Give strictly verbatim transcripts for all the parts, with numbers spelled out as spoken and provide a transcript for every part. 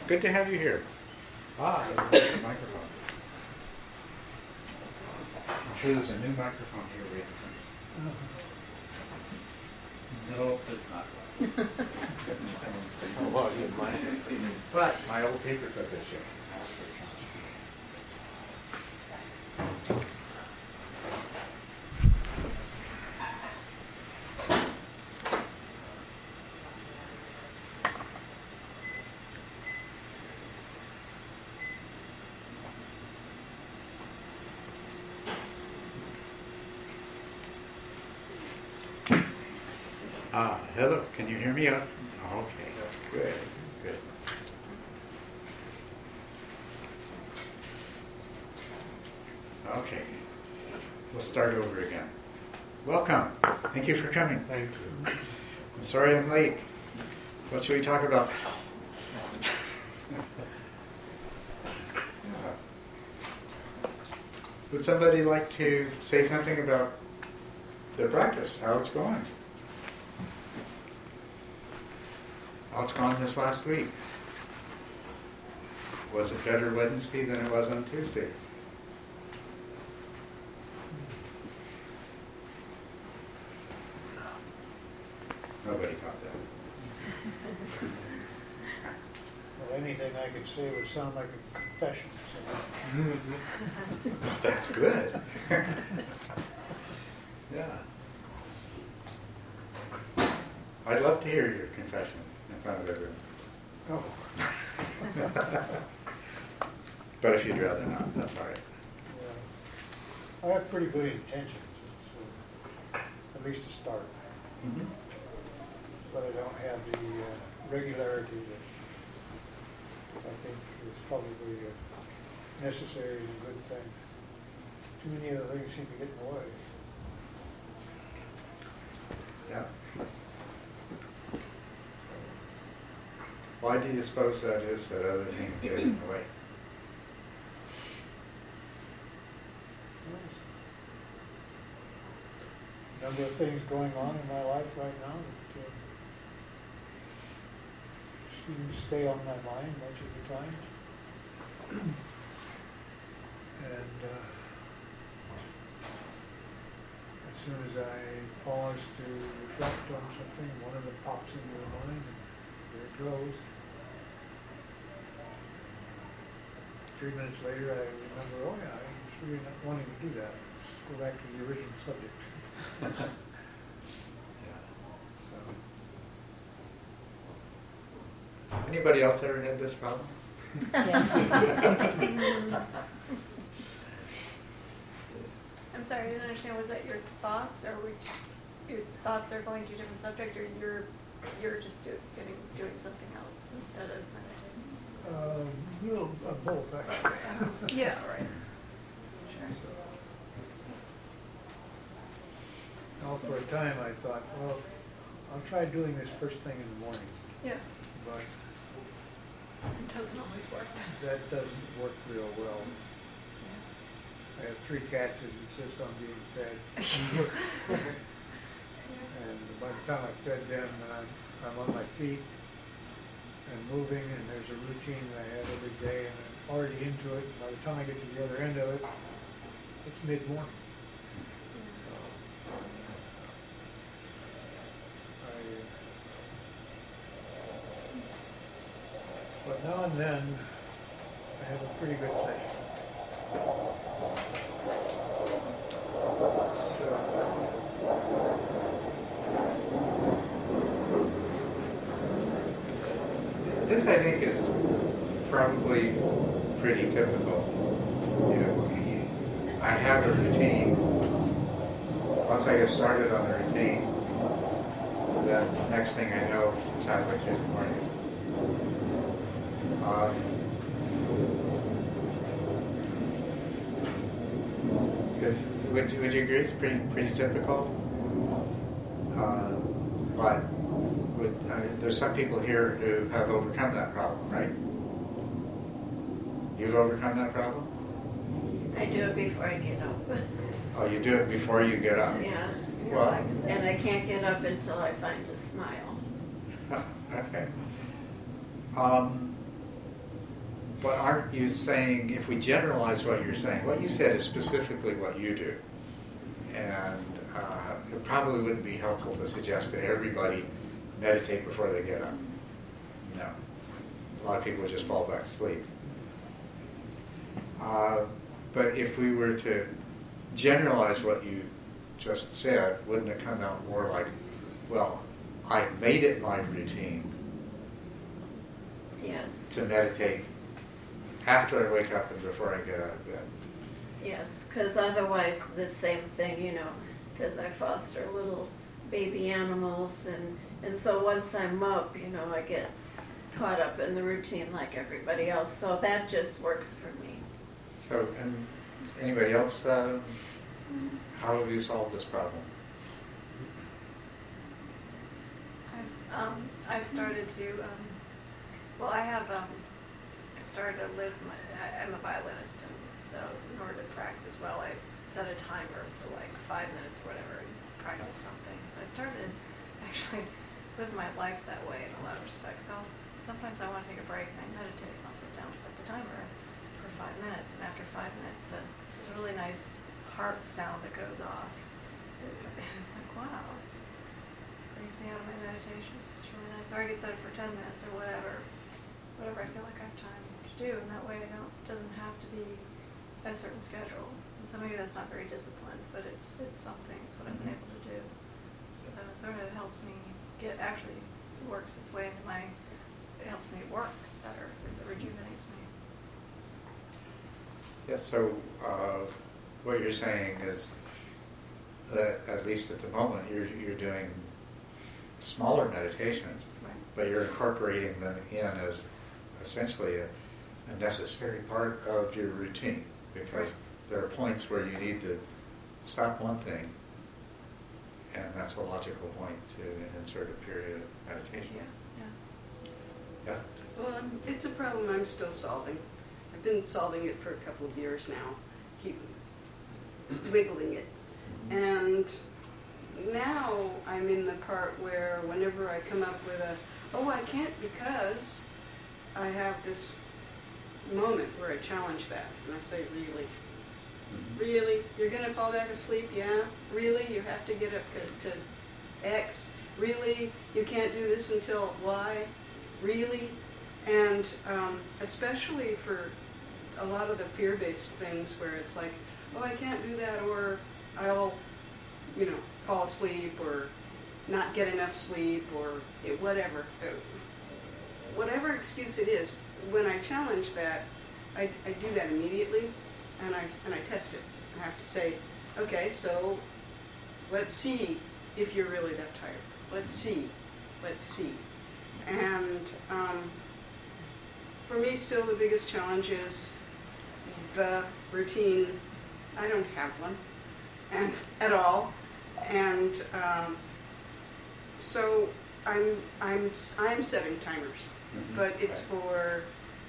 Good to have you here. Ah, there's a microphone. I'm sure there's a new microphone here. We have some. No, there's not. Oh, well, you might. But my old paper clip is here. Ah, hello. Can you hear me up? Okay, good, good. Okay, we'll start over again. Welcome. Thank you for coming. Thank you. I'm sorry I'm late. What should we talk about? Yeah. Would somebody like to say something about their practice, how it's going? How it's gone this last week? Was it better Wednesday than it was on Tuesday? Nobody caught that. Well, anything I could say would sound like a confession. So. That's good. Yeah. I'd love to hear your confession in front of everyone. Oh. But if you'd rather not, that's all right. Yeah. I have pretty good intentions, so at least to start. Mm-hmm. But I don't have the uh, regularity that I think is probably uh, necessary and a good thing. Too many other things seem to get in the way. Yeah. Why do you suppose that is, that other things get in the way? A number of things going on in my life right now that uh, seem to stay on my mind much of the time. And uh, as soon as I pause to reflect on something, one of them pops into the mind, and there it goes. Three minutes later, I remember, oh yeah, I was really not wanting to do that. Let's go back to the original subject. Yeah. So. Anybody else ever had this problem? Yes. I'm sorry, I didn't understand. Was that your thoughts, or were your thoughts are going to a different subject, or you're you're just do, getting, doing something else instead of meditating? Um, a little of both, actually. Yeah, right. Sure. So, now, for a time, I thought, well, I'll try doing this first thing in the morning, Yeah. but It doesn't always work, does it? that doesn't work real well. I have three cats that insist on being fed. And by the time I fed them, and I'm, I'm on my feet and moving, and there's a routine that I have every day, and I'm already into it. By the time I get to the other end of it, it's mid-morning. So, I, but now and then, I have a pretty good session. This, I think, is probably pretty typical. You know, I have a routine. Once I get started on the routine, the next thing I know, it's halfway through the morning. Um, would, would you agree it's pretty pretty typical? Uh, but with, I mean, there's some people here who have overcome that problem, right? You've overcome that problem? I do it before I get up. Oh, you do it before you get up? Yeah. Well, And I can't get up until I find a smile. okay. Um, but aren't you saying, if we generalize what you're saying, what you said is specifically what you do. And uh, it probably wouldn't be helpful to suggest that everybody meditate before they get up. No. A lot of people would just fall back asleep. Uh, but if we were to generalize what you just said, wouldn't it come out more like, well, I made it my routine Yes, to meditate after I wake up and before I get out of bed? yes, because otherwise the same thing, you know, because I foster little baby animals, and, and so once I'm up, you know, I get caught up in the routine like everybody else, so that just works for me. So, and anybody else, uh, how have you solved this problem? I've, um, I've started to, um, well, I have, um, I've started to live my, I, I'm a violinist, and so in order to practice well, I set a timer for like five minutes or whatever and practice something. So I started to actually live my life that way in a lot of respects. I'll, sometimes I want to take a break and I meditate, and I'll sit down and set the timer for five minutes, and after five minutes, the, there's a really nice harp sound that goes off. I'm like, wow, it's brings me out of my meditation. It's just really nice. Or I could set it for ten minutes or whatever, whatever I feel like I have time to do, and that way I don't doesn't have to be a certain schedule. And so maybe that's not very disciplined, but it's it's something. It's what I've been able to do. So it sort of helps me get actually works its way into my. It helps me work better because it rejuvenates me. Yes. So uh, what you're saying is that at least at the moment you're you're doing smaller meditations, Right. but you're incorporating them in as essentially a, a necessary part of your routine, because Right. there are points where you need to stop one thing, and that's a logical point to insert a period of meditation. Yeah. Yeah. Yeah? Well, um, it's a problem I'm still solving. I've been solving it for a couple of years now, keep wiggling it. And now I'm in the part where whenever I come up with a, oh, I can't because I have this moment where I challenge that. And I say, really? Mhm. Really? You're going to fall back asleep? Yeah? Really? You have to get up to, to X? Really? You can't do this until Y? Really? And um, especially for a lot of the fear-based things where it's like, oh, I can't do that, or I'll, you know, fall asleep, or not get enough sleep, or it, whatever. Uh, whatever excuse it is, when I challenge that, I, I do that immediately, and I, and I test it. I have to say, okay, so let's see if you're really that tired. Let's see. Let's see. And um, for me, still the biggest challenge is the routine. I don't have one, and at all, and um, so I'm I'm I'm setting timers, Mhm. but it's Right. for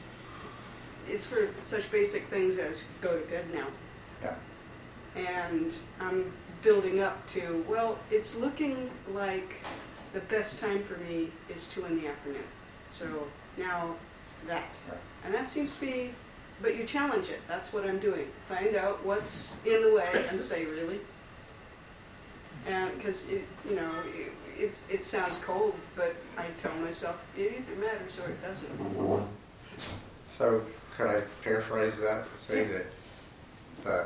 it's for such basic things as go to bed now, Yeah. and I'm building up to, well, it's looking like the best time for me is two in the afternoon. So now that. Right. And that seems to be, but you challenge it. That's what I'm doing. Find out what's in the way and say, really? And because, it, you know, it, it's, it sounds cold, but I tell myself, it either matters or it doesn't. So could I paraphrase that to say Yes. that that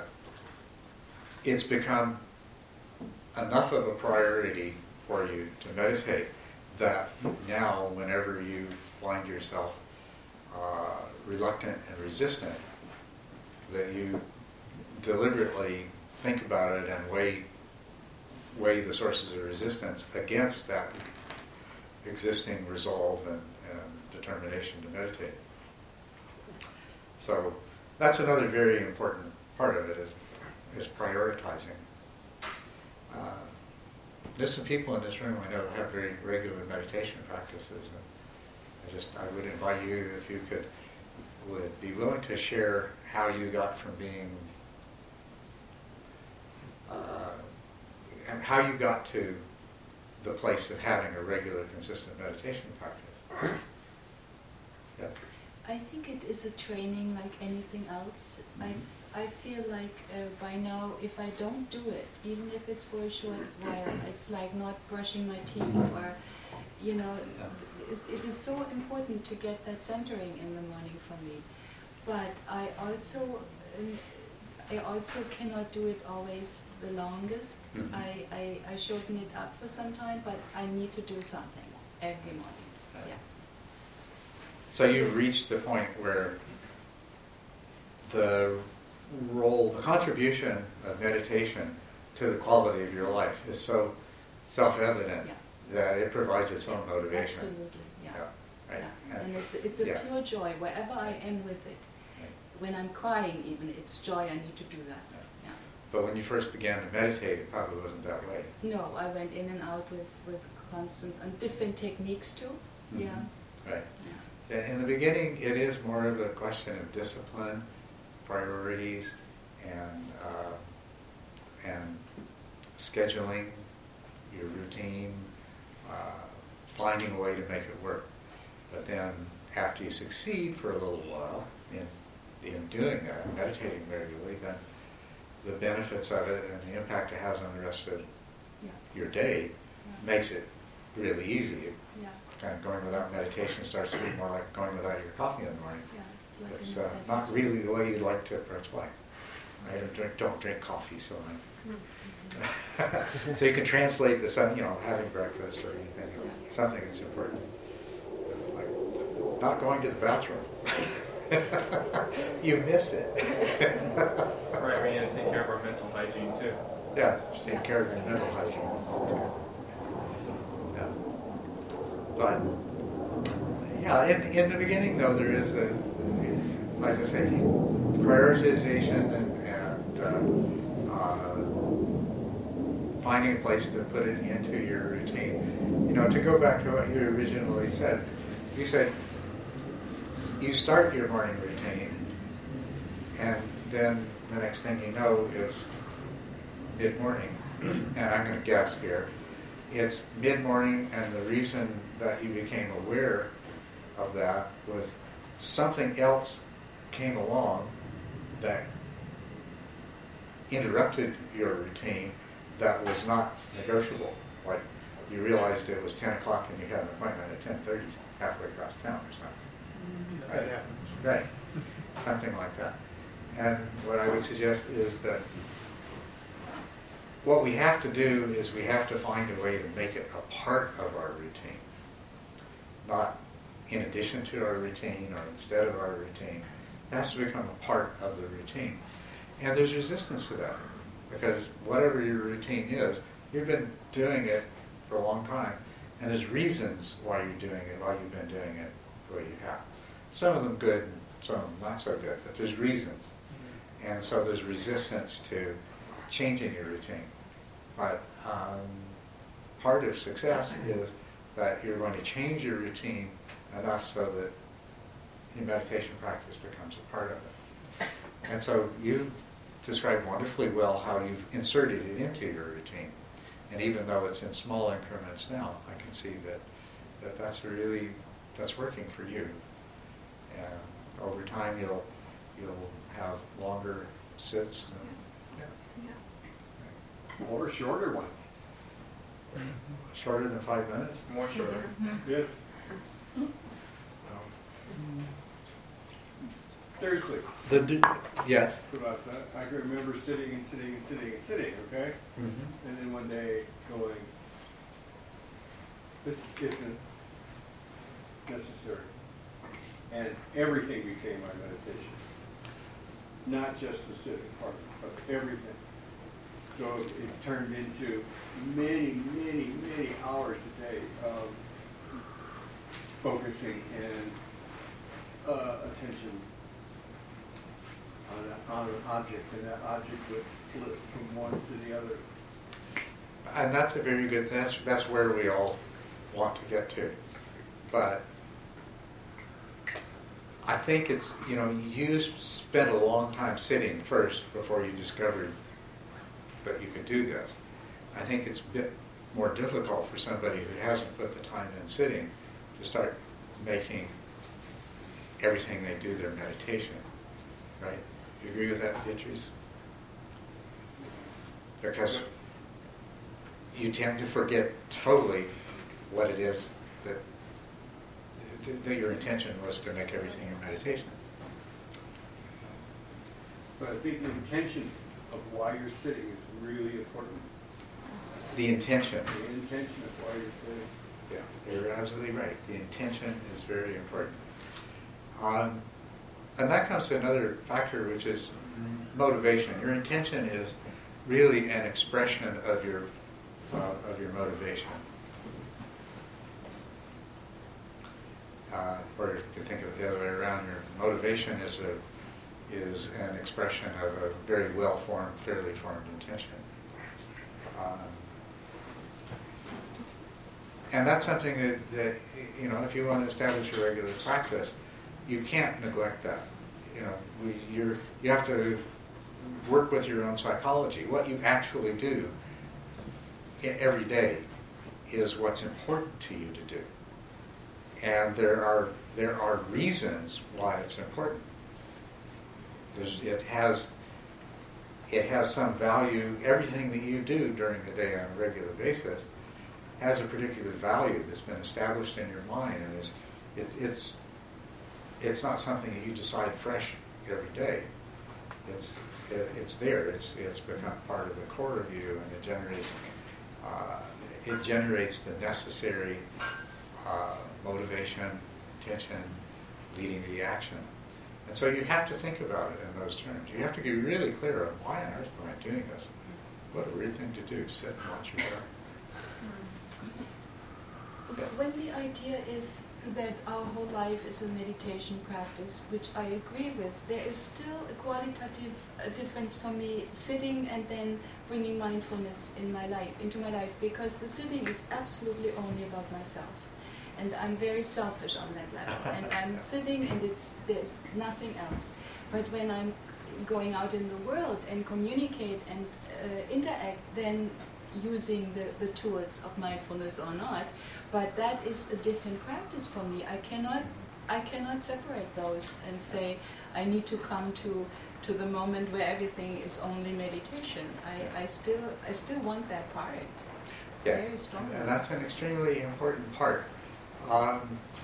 it's become enough of a priority for you to meditate that now whenever you find yourself uh, reluctant and resistant, that you deliberately think about it and weigh weigh the sources of resistance against that existing resolve and, and determination to meditate. So that's another very important part of it, is, is prioritizing. Uh, there's some people in this room I know have very regular meditation practices, and I just I would invite you, if you could would be willing to share how you got from being uh, and how you got to the place of having a regular, consistent meditation practice. Yeah. I think it is a training like anything else. I, I feel like uh, by now, if I don't do it, even if it's for a short while, it's like not brushing my teeth or, you know, it's, it is so important to get that centering in the morning for me. But I also, um, I also cannot do it always the longest. Mhm. I, I, I shorten it up for some time, but I need to do something every morning. Right. Yeah. So you've reached the point where the role, the contribution of meditation to the quality of your life is so self-evident Yeah. that it provides its own Yeah, motivation. absolutely, yeah. Yeah, right. Yeah. And it's, it's a yeah. pure joy, wherever I am with it. Right. When I'm crying even, it's joy, I need to do that. Yeah. Yeah. But when you first began to meditate, it probably wasn't that way. No, I went in and out with, with constant, and different techniques too. Yeah. Mhm. Right. Yeah. Yeah, in the beginning, it is more of a question of discipline, priorities, and uh, and scheduling your routine, uh, finding a way to make it work. But then, after you succeed for a little while in in doing that, meditating regularly, then the benefits of it and the impact it has on the rest of Yeah. your day Yeah. makes it really easy. Yeah. Kind of going without meditation starts to be more like going without your coffee in the morning. Yeah. It's like It's a uh, necessity. not really the way you'd like to approach life. I don't drink, don't drink coffee, so I, so you can translate this, you know, having breakfast or anything, Yeah. something that's important. Like not going to the bathroom. You miss it. Right, we need to take care of our mental hygiene too. Yeah, take Yeah. care of your mental hygiene. Yeah. But, yeah, in, in the beginning though, there is a, like I say, prioritization and, and uh, uh, finding a place to put it into your routine. You know, to go back to what you originally said, you said you start your morning routine and then the next thing you know is mid-morning. And I'm going to guess here, it's mid-morning, and the reason that you became aware of that was something else came along that interrupted your routine that was not negotiable. Like you realized it was ten o'clock and you had an appointment at ten thirty halfway across town or something. That happens. Right, something like that. And what I would suggest is that what we have to do is we have to find a way to make it a part of our routine, not in addition to our routine or instead of our routine. It has to become a part of the routine. And there's resistance to that, because whatever your routine is, you've been doing it for a long time, and there's reasons why you're doing it, why you've been doing it the way you have. Some of them good, and some of them not so good, but there's reasons. And so there's resistance to changing your routine. But um, part of success is that you're going to change your routine enough so that your meditation practice becomes a part of it. And so you described wonderfully well how you've inserted it into your routine. And even though it's in small increments now, I can see that, that that's really, that's working for you. And over time you'll, you'll have longer sits. And, Yeah. Or shorter ones. shorter than five minutes. More shorter. Yes. Seriously, The do, yes. Pravasa, I can remember sitting and sitting and sitting and sitting, okay? Mm-hmm. And then one day going, this isn't necessary. And everything became my meditation. Not just the sitting part, but everything. So it turned into many, many, many hours a day of focusing and uh, attention on, a, on an object, and that object would flip from one to the other. And that's a very good, that's, that's where we all want to get to. But I think it's, you know, you spent a long time sitting first before you discovered that you could do this. I think it's a bit more difficult for somebody who hasn't put the time in sitting to start making everything they do their meditation, right? Do you agree with that, Beatrice? Because you tend to forget totally what it is that, that, that your intention was to make everything your meditation. But I think the intention of why you're sitting is really important. The intention. The intention of why you're sitting. Yeah, you're absolutely right. The intention is very important. Um, and that comes to another factor, which is motivation. Your intention is really an expression of your uh, of your motivation. Uh, or to think of it the other way around, your motivation is a is an expression of a very well-formed, fairly formed intention. Um, and that's something that, that, you know, if you want to establish a regular practice, you can't neglect that. You know, we, you're, you have to work with your own psychology. What you actually do every day is what's important to you to do. And there are, there are reasons why it's important. There's, it has it has some value. Everything that you do during the day on a regular basis has a particular value that's been established in your mind, and is it, it's it's not something that you decide fresh every day. It's it, it's there. It's it's become part of the core of you, and it generates uh, it generates the necessary uh, motivation, intention, leading to the action. And so you have to think about it in those terms. You have to be really clear on why on earth am I doing this? What a weird thing to do, sit and watch your breath. But when the idea is that our whole life is a meditation practice, which I agree with, there is still a qualitative uh, difference for me sitting and then bringing mindfulness in my life, into my life, because the sitting is absolutely only about myself. And I'm very selfish on that level. And I'm sitting and it's there's nothing else. But when I'm going out in the world and communicate and uh, interact, then using the, the tools of mindfulness or not, but that is a different practice for me. I cannot I cannot separate those and say I need to come to to the moment where everything is only meditation. I, I still I still want that part. Yeah. Very strongly. And that's an extremely important part. Um,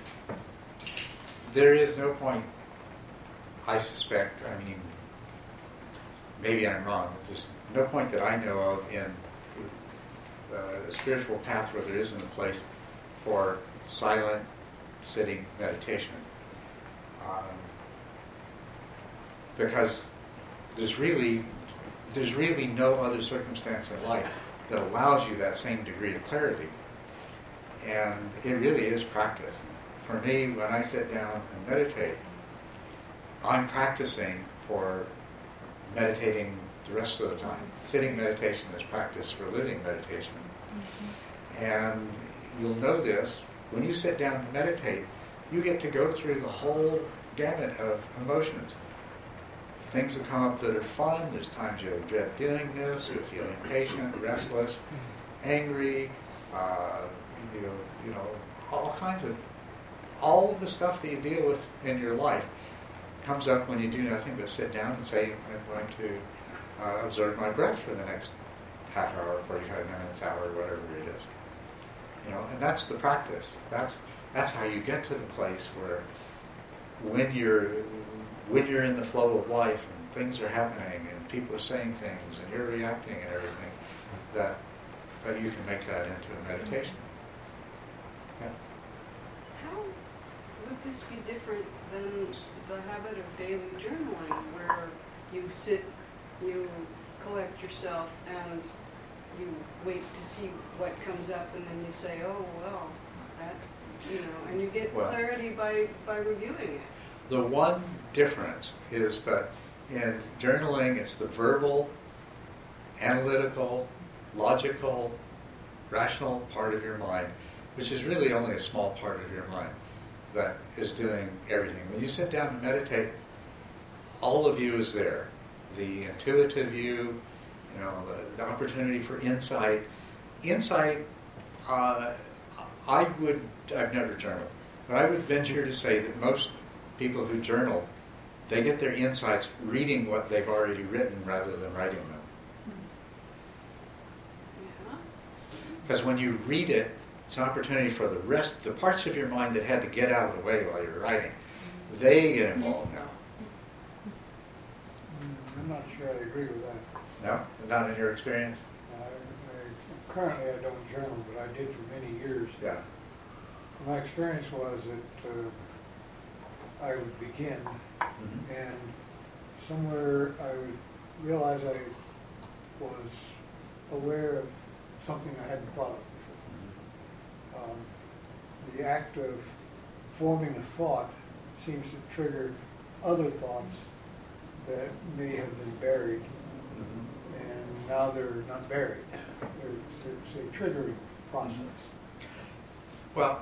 there is no point, I suspect, I mean, maybe I'm wrong, but there's no point that I know of in uh, a spiritual path where there isn't a place for silent, sitting meditation. Um, because there's really, there's really no other circumstance in life that allows you that same degree of clarity. And it really is practice. For me, when I sit down and meditate, I'm practicing for meditating the rest of the time. Sitting meditation is practice for living meditation. Mm-hmm. And you'll know this, when you sit down to meditate, you get to go through the whole gamut of emotions. Things will come up that are fun, there's times you'll dread doing this, you'll feel impatient, restless, angry, uh, You know, you know, all kinds of, all of the stuff that you deal with in your life comes up when you do nothing but sit down and say, I'm going to uh, observe my breath for the next half hour, forty-five minutes, hour, whatever it is. You know, and that's the practice. That's that's how you get to the place where, when you're when you're in the flow of life and things are happening and people are saying things and you're reacting and everything, that that you can make that into a meditation. Yeah. How would this be different than the habit of daily journaling, where you sit, you collect yourself, and you wait to see what comes up, and then you say, oh, well, that, you know, and you get Well, clarity by, by reviewing it. The one difference is that in journaling, it's the verbal, analytical, logical, rational part of your mind, which is really only a small part of your mind, that is doing everything. When you sit down to meditate, all of you is there. The intuitive you, you know, the, the opportunity for insight. Insight, uh, I would, I've never journaled, but I would venture to say that most people who journal, they get their insights reading what they've already written rather than writing them. Yeah. Because when you read it, it's an opportunity for the rest, the parts of your mind that had to get out of the way while you're writing, they get involved now. Mm, I'm not sure I agree with that. No? Not in your experience? I, I, currently, I don't journal, but I did for many years. Yeah. My experience was that uh, I would begin, Mhm. and somewhere I would realize I was aware of something I hadn't thought of before. Um, the act of forming a thought seems to trigger other thoughts that may have been buried, Mhm. and now they're not buried. They're, it's a triggering process. Well,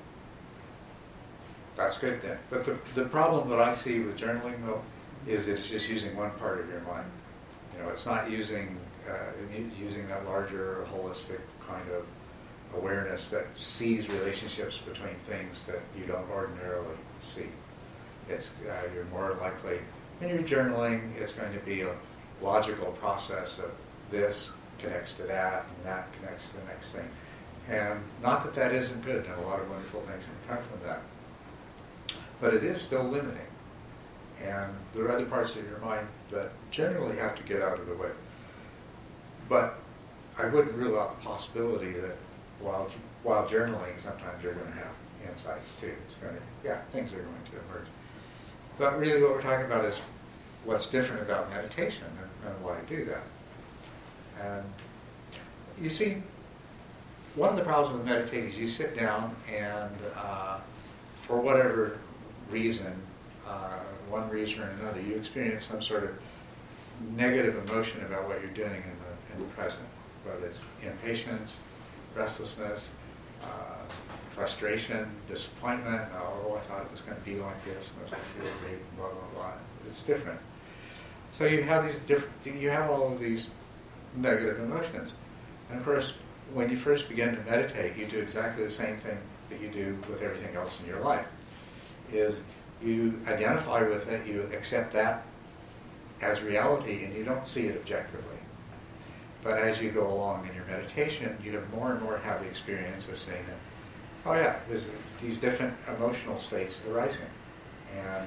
that's good then. But the, the problem that I see with journaling, though, is it's just using one part of your mind. You know, it's not using uh, using that larger, holistic kind of awareness that sees relationships between things that you don't ordinarily see. It's uh, you're more likely, when you're journaling, it's going to be a logical process of this connects to that, and that connects to the next thing. And not that that isn't good, and a lot of wonderful things can come from that. But it is still limiting. And there are other parts of your mind that generally have to get out of the way. But I wouldn't rule out the possibility that while while journaling, sometimes you're going to have insights too. It's going to, yeah, things are going to emerge. But really what we're talking about is what's different about meditation and, and why do that. And you see, one of the problems with meditating is you sit down and uh, for whatever reason, uh, one reason or another, you experience some sort of negative emotion about what you're doing in the, in the present, whether it's impatience, restlessness, uh, frustration, disappointment. Oh, I thought it was going to be like this, and it was going to feel great, and blah blah blah. It's different. So you have these different. You have all of these negative emotions, and of course, when you first begin to meditate, you do exactly the same thing that you do with everything else in your life. Is you identify with it, you accept that as reality, and you don't see it objectively. But as you go along in your meditation, you have more and more have the experience of saying, oh yeah, there's these different emotional states arising. And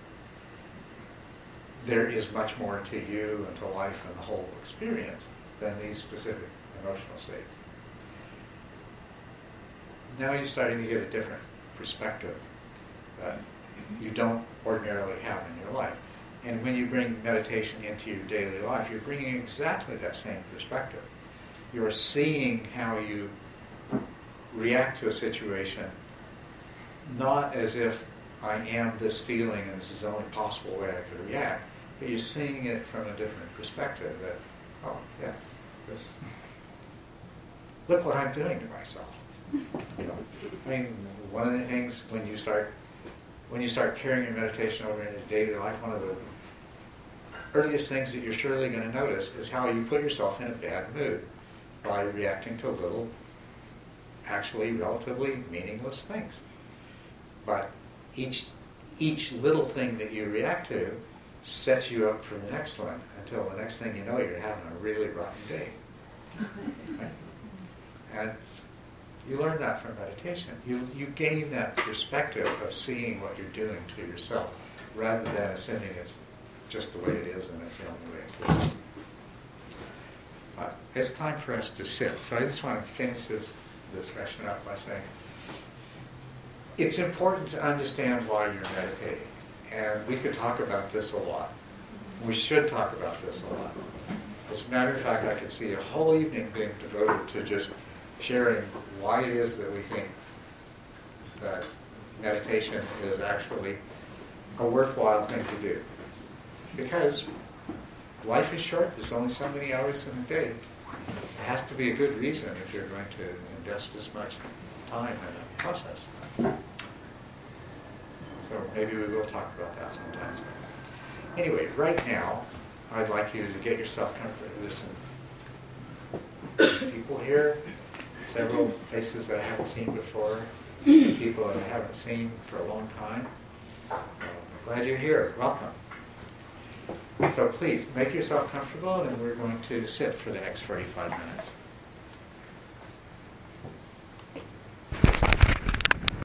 there is much more to you and to life and the whole experience than these specific emotional states. Now you're starting to get a different perspective that you don't ordinarily have in your life. And when you bring meditation into your daily life, you're bringing exactly that same perspective. You're seeing how you react to a situation, not as if I am this feeling and this is the only possible way I could react, but you're seeing it from a different perspective that, oh, yeah, this, look what I'm doing to myself. You know, I mean, one of the things when you start when you start carrying your meditation over into daily life, one of the earliest things that you're surely going to notice is how you put yourself in a bad mood by reacting to little, actually relatively meaningless things. But each each little thing that you react to sets you up for the next one until the next thing you know, you're having a really rotten day. Right? And you learn that from meditation. You you gain that perspective of seeing what you're doing to yourself, rather than assuming it's just the way it is and it's the only way it is. Uh, it's time for us to sit. So I just want to finish this discussion up by saying it's important to understand why you're meditating. And we could talk about this a lot. We should talk about this a lot. As a matter of fact, I could see a whole evening being devoted to just sharing why it is that we think that meditation is actually a worthwhile thing to do. Because life is short, there's only so many hours in a day. It has to be a good reason if you're going to invest this much time in a process. So maybe we will talk about that sometimes. Anyway, right now, I'd like you to get yourself comfortable. There's some people here, several faces that I haven't seen before, people that I haven't seen for a long time. Uh, Glad you're here. Welcome. So please, make yourself comfortable, and we're going to sit for the next forty-five minutes.